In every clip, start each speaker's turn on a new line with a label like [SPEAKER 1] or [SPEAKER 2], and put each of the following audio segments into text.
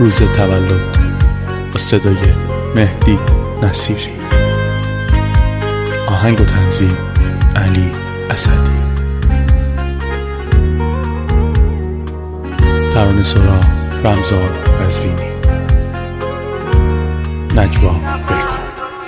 [SPEAKER 1] روز تولد با صدای مهدی نصیری. آهنگ و تنظیم علی اسدی. ترانه سرا رمضان قزوینی. نجوا ریکورد.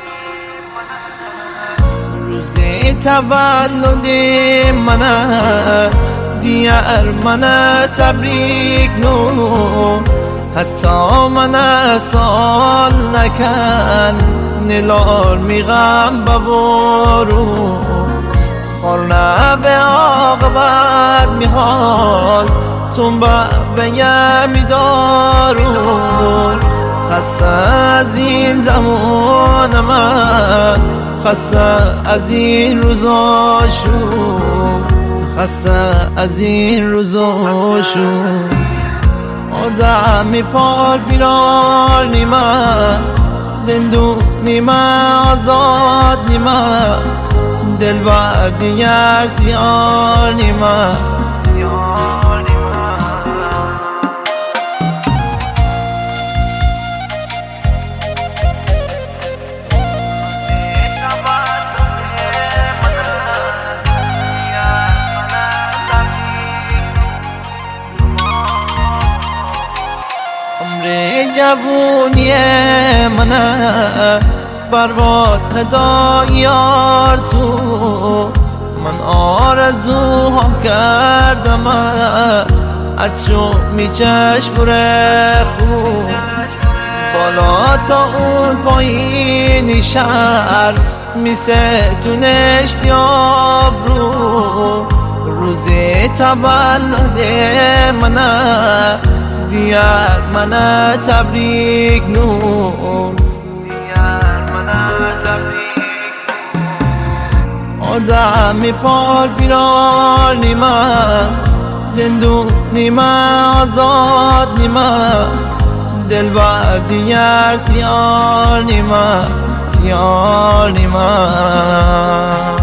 [SPEAKER 2] روز تولد منه دیار منه تبریک نو حتی منه سال نکن نلال میغم ببارو خورنه به عاقبت میحال تون به میدارو خسته از این زمان من خسته از این روزاشو خسته از این روزاشو آدمی پار پیرار نیمه زندون نیمه آزاد نیمه دلبر دیگر تیار نیمه جوونی منه برباد هدایار تو من آرزوها کردم اتشو میچش بره خوب بالا تا اون پایینی شهر میستونشت یاب رو روزی تولد منه دیار منه تبریک نون آدمی پار پیرار نیمه زندون نیمه آزاد نیمه دلبر دیگر تیار نیمه